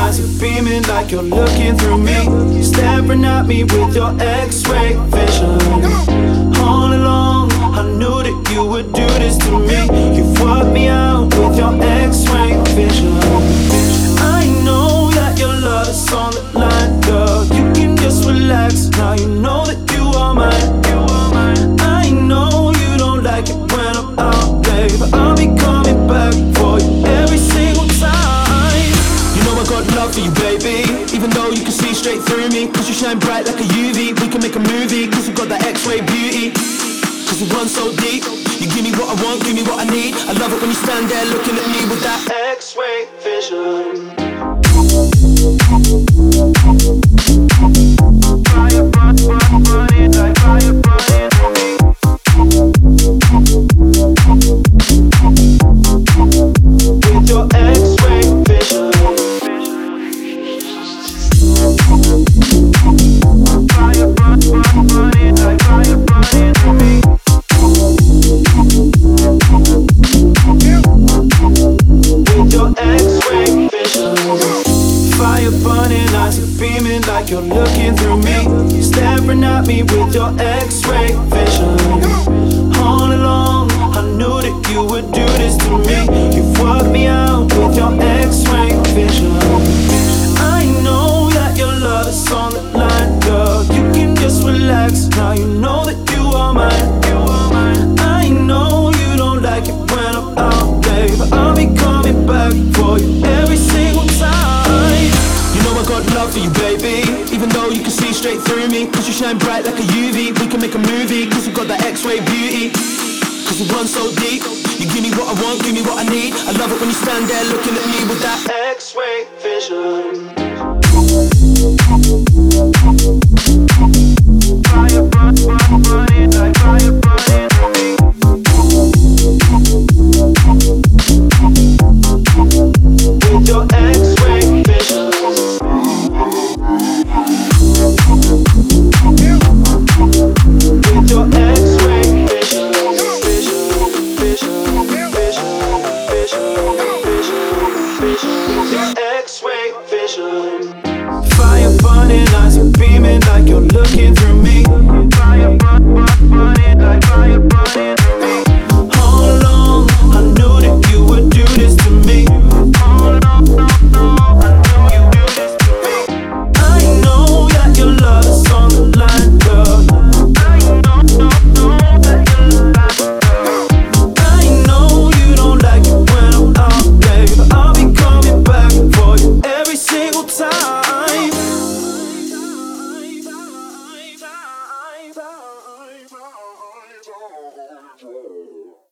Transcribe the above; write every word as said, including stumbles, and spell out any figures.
eyes are beaming like you're looking through me, staring at me with your X-ray vision. All along, I knew that you would do this to me. You've worked me out with your X-ray vision. I know that your love is on the line, girl. You can just relax, now you know that you are mine. I know you don't like it when I'm out late, but I'll be coming back for you every single time. You know I got love for you, baby, even though you can see straight through me. Cause you shine bright like a U V, we can make a movie. Cause you got that X-ray beauty, cause you run so deep. You give me what I want, give me what I need. I love it when you stand there looking at me with that X-ray vision. Fire, burn, burning like fire, burning for me. With your X-ray vision. Fire, burn, burn, burning like fire, burning for me. With your X-ray vision. Fire burning, eyes are beaming like you're looking through me, staring at me with your X-ray vision. All along, I knew that you would do this to me. You've worked me out with your X-ray vision. I know that your love is on the line, girl. You can just relax, now you know that you are mine. I know you don't like it when I'm out late, but I'll be coming back for you every single time. You know I got love for you, baby, even though you can see straight through me. Cause you shine bright like a U V, we can make a movie. Cause you got that X-ray beauty, cause you run so deep. You give me what I want, give me what I need. I love it when you stand there looking at me with that X-ray vision. Fire, burn, burn, burning like fire, burning for me. With your X-ray vision. With your X-ray vision. Vision, vision, vision, vision, vision, vision. With your X-ray vision. Fire burning, eyes are